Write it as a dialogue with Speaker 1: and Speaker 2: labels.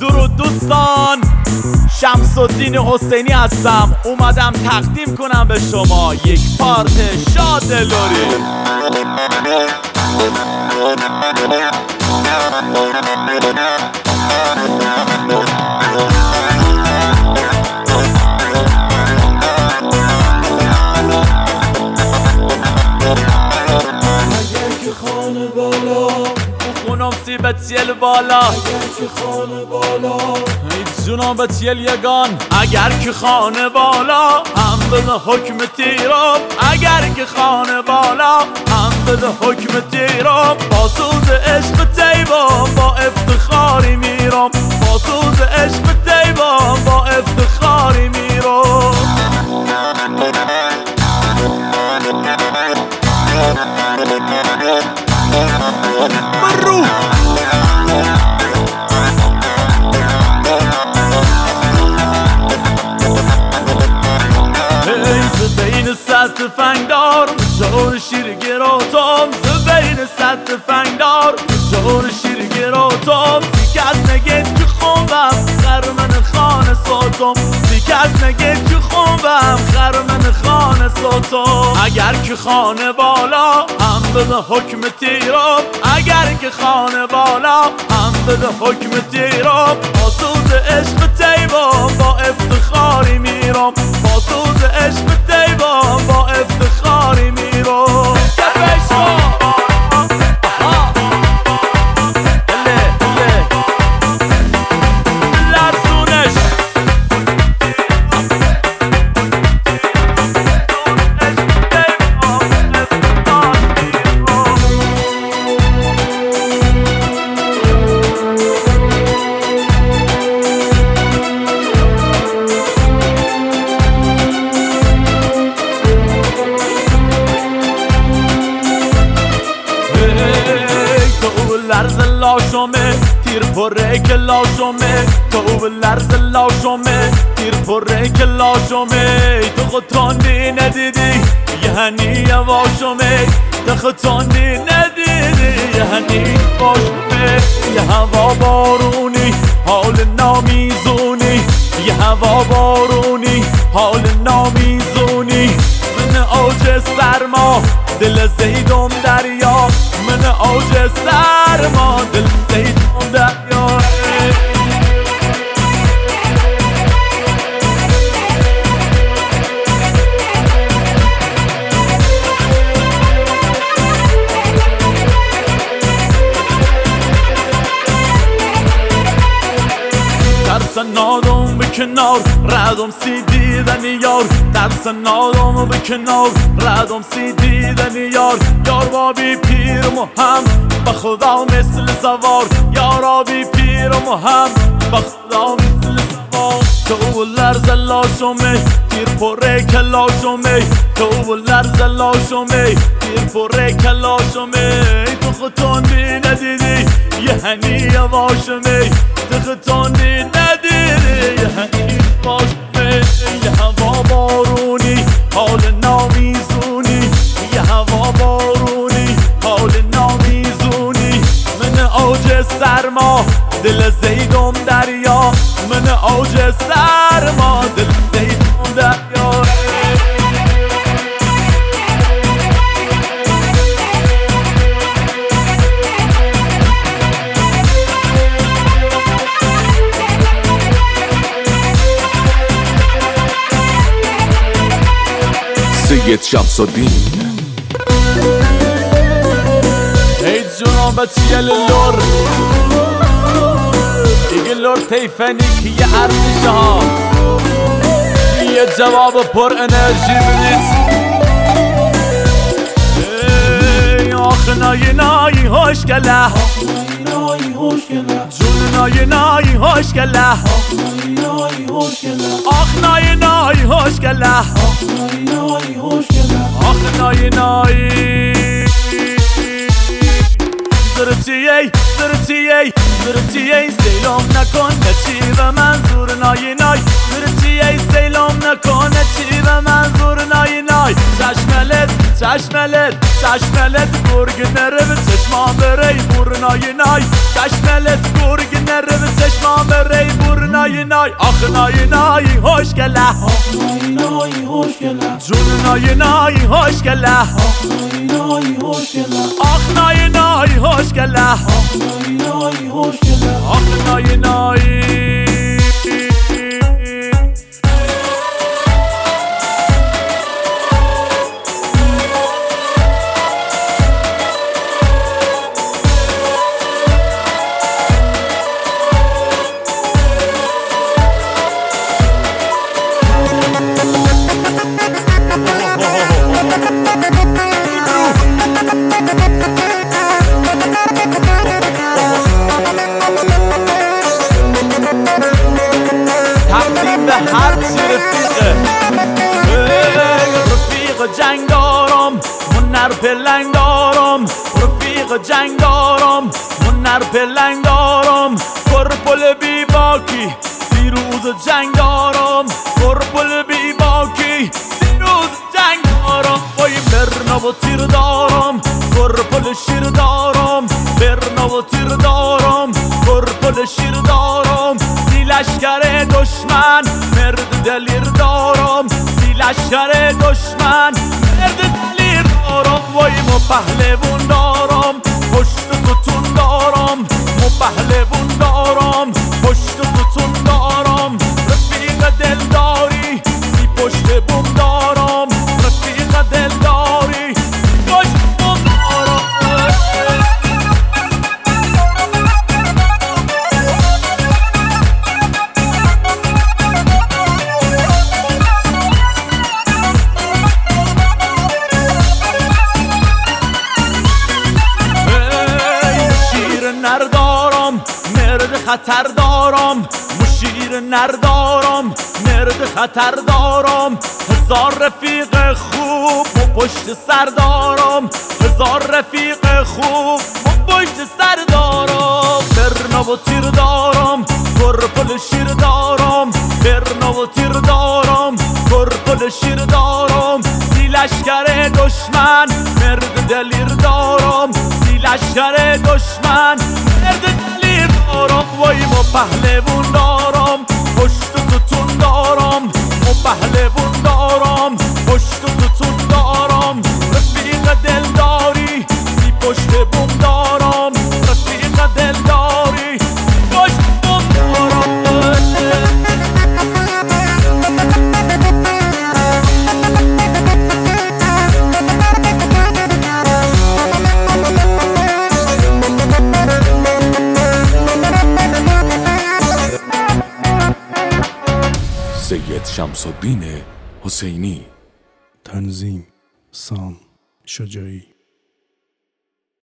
Speaker 1: درود دوستان، شمس الدین حسینی هستم. اومدم تقدیم کنم به شما یک پارت شاد لوری. سیبت یل بالا،
Speaker 2: اگر که خانه بالا
Speaker 1: ای جنابت یل یگان. اگر که خانه بالا هم بده حکم تیرم، اگر که خانه بالا هم بده حکم تیرم. با سوز عشق تیبم با افتخاری میرم، با سوز عشق تیبم با افتخاری میرم. برو بین صد تفنگدار شور شیر گراتم، بین صد تفنگدار شور شیر گراتم. سی کس نگید که خوبم خرمن خانه ساتم، سی کس نگید که خوبم خرمن خانه ساتم. اگر که خانه بالا هم بده حکم تیرم، اگر که خانه بالا هم بده حکم تیرم. با سوز عشق تیبم با افتخاری میرم، با سوز عشق تیبم با افتخاری میرم. لرز لاشمه تیر پره که لاشمه، تو لرز لاشمه تیر پره که لاشمه. تو خطاندی ندیدی یعنی یواشمه، تو خطاندی ندیدی یعنی باشمه. یه هوا بارونی حال نامیزونی، یه هوا بارونی حال نامیزونی. من اوج سرما دل زیدم دریا، من اوج سرما دل زیدم دریا. درس نادم به کنار ردم سی دیدن یار، درس نادم به کنار ردم سی دیدن یار. یار با بی پیرم و هم به خدا مثل سوار، یارا بی پیرم و هم به خدا مثل سوار. تو لرز لاشمه تیر پره کلاشمه، تو لرز لاشمه تیر پره کلاشمه. تو خطاندی ندیدی یعنی یواشمه، تو خطاندی ندیدی یعنی باشمه. یه هوا بارونی حال نامیزونی، یه هوا بارونی حال نامیزونی. من اوج سرما دل زیدم دریا، من اوج سرما دل زیدم دریا.
Speaker 3: سید شمس الدین.
Speaker 1: ای جنابت یل لور دیگه لور تیفنی که یه ارزشه ها، یه جواب پر انرژی بدید. آخ نای نای خوشگله، جون نای نای خوشگله، آخ نای نای خوشگله، آخ نای نای. زرتیه زرتیه زرتیه سیلام نکن نچی و منظور نای نای. زرتیه سیلام نکن نچی و منظور نای نای. چشملت چشملت چشملت گرگ نره به چشمام بری بورنای نای چشملت گرگ نره به چشمام بری بورنای نای آخ نای نای خوشگله
Speaker 2: آخ نای نای خوشگله
Speaker 1: جون نای نای خوشگله
Speaker 2: آخ نای نای خوشگله
Speaker 1: آخ نای نای خوشگله
Speaker 2: آخ نای نای خوشگله
Speaker 1: آخ نای نای تقدیم به هر چی رفیقه رفیق جنگ دارم منر پلنگ دارم رفیق جنگ دارم منر پلنگ دارم کرپل بی باکی 30 روز جنگ دارم کرپل بی باکی 30 روز جنگ دارم وای برنا و تیر دارم کرپل شیر دارم برنا و تیر دارم کرپل شیر دارم سی لشکر دشمن مرد دلیر دارم سی لشکر دشمن مرد دلیر دارم وای مو پهلوون دارم پشت ستون دارم مو پهلوون دارم پشت ستون دارم رفیق دلداری سی پشت بوم دارم رفیق دلداری سی پشت بوم دارم نردارم مرد خطر دارم مشیر نردارم مرد خطر دارم هزار رفیق خوب و پشت سر دارم هزار رفیق خوب و پشت سر دارم برنا و تیر دارم کرپل شیر دارم برنا و تیر دارم کرپل شیر دارم سی لشکر دشمن مرد دلیر دارم سی لشکر دشمن مرد دلیر دارم وای مو پهلوون دارم پشت ستون دارم مو پهلوون دارم پشت ستون دارم رفیق دلداری سی پشت بوم دارم رفیق دلداری سی پشت بوم دارم
Speaker 3: سید شمس الدین حسینی.
Speaker 4: تنظیم سام شجاعی.